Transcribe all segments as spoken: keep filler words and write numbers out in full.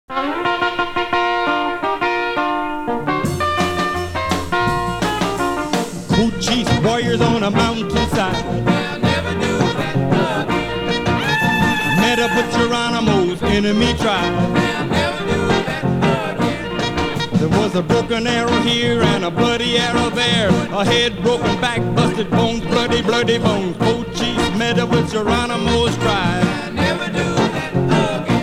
Cochise warriors on a mountainside. They'll never do that again. Met up with Geronimo's enemy tribe. They'll never do that again. There was a broken arrow here and a bloody arrow there. A head broken, back busted, bones bloody, bloody bones. Cochise met up with Geronimo's tribe. They'll never do that again.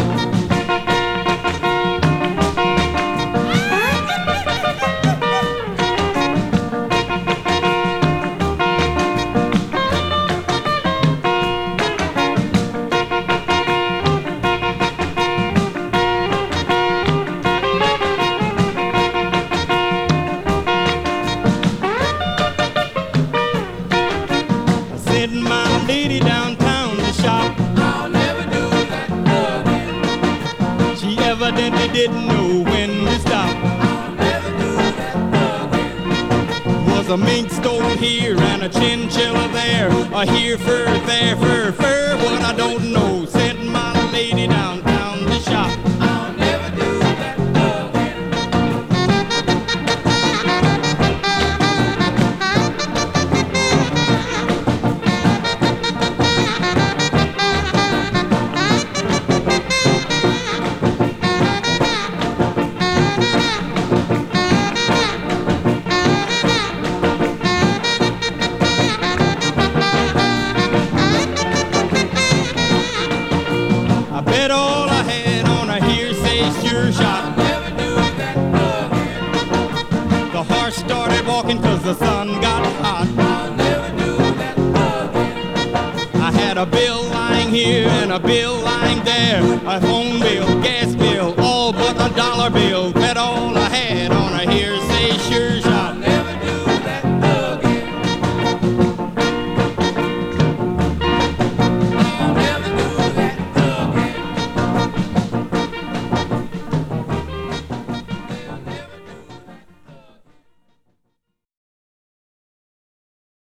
Sent my lady downtown to shop. I'll never do that again. She evidently didn't know when to stop. I'll never do that again. Was a mink stole here and a chinchilla there. A here fur, there fur, fur, what I don't know. Sent my lady downtown to shop. I'll never do that again. I bet all I had on a hearsay sure shot. Never do that again. The horse started walking cause the sun got hot. I'll never do that again. I had a bill lying here and a bill lying there. A phone bill, gas bill, all but a dollar bill.